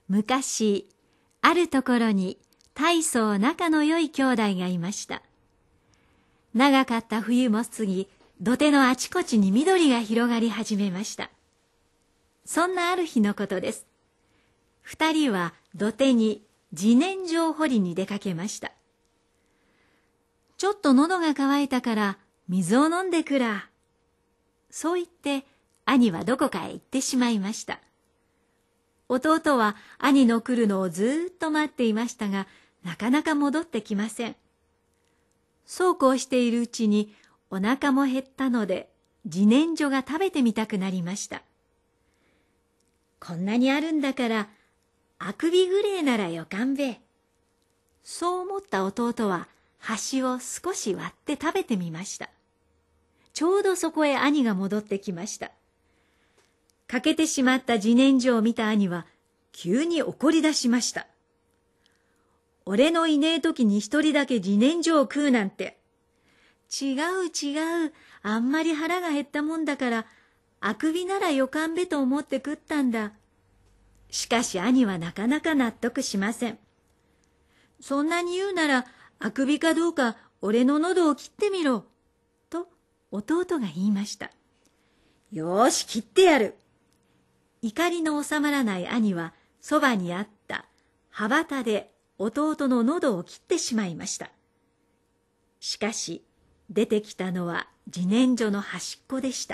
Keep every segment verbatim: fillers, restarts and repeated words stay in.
昔、あるところに大層仲の良い兄弟がいました。長かった冬も過ぎ、土手のあちこちに緑が広がり始めました。そんなある日のことです。二人は土手に自然薯を掘りに出かけました。ちょっと喉が渇いたから水を飲んでくら。そう言って兄はどこかへ行ってしまいました。弟は兄の来るのをずーっと待っていましたが、なかなか戻ってきません。そうこうしているうちにお腹も減ったので、自然薯が食べてみたくなりました。こんなにあるんだから、あくびぐれえならよかんべ。そう思った弟は、端を少し割って食べてみました。ちょうどそこへ兄が戻ってきました。欠けてしまった自然薯を見た兄は、急に怒り出しました。俺のいねえ時に一人だけ自然薯を食うなんて。違う違う、あんまり腹が減ったもんだから、あくびならよかんべと思って食ったんだ。しかし兄はなかなか納得しません。そんなに言うなら、あくびかどうか俺の喉を切ってみろ。と弟が言いました。よーし、切ってやる。怒りの収まらない兄は、そばにあった刃端で弟の喉を切ってしまいました。しかし、出てきたのは自然薯の端っこでした。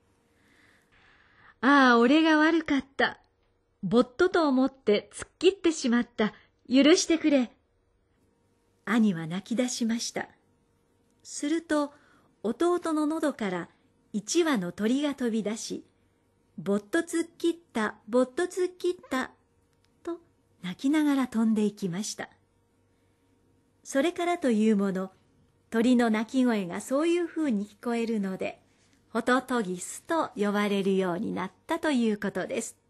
ああ、俺が悪かった。ぼっとと思って突っ切ってしまった。許してくれ。兄は泣き出しました。すると、弟の喉から一羽の鳥が飛び出し、ぼっと突っ切った、ぼっと突っ切った、と泣きながら飛んでいきました。それからというもの、鳥の鳴き声がそういうふうに聞こえるので、ホトトギスと呼ばれるようになったということです。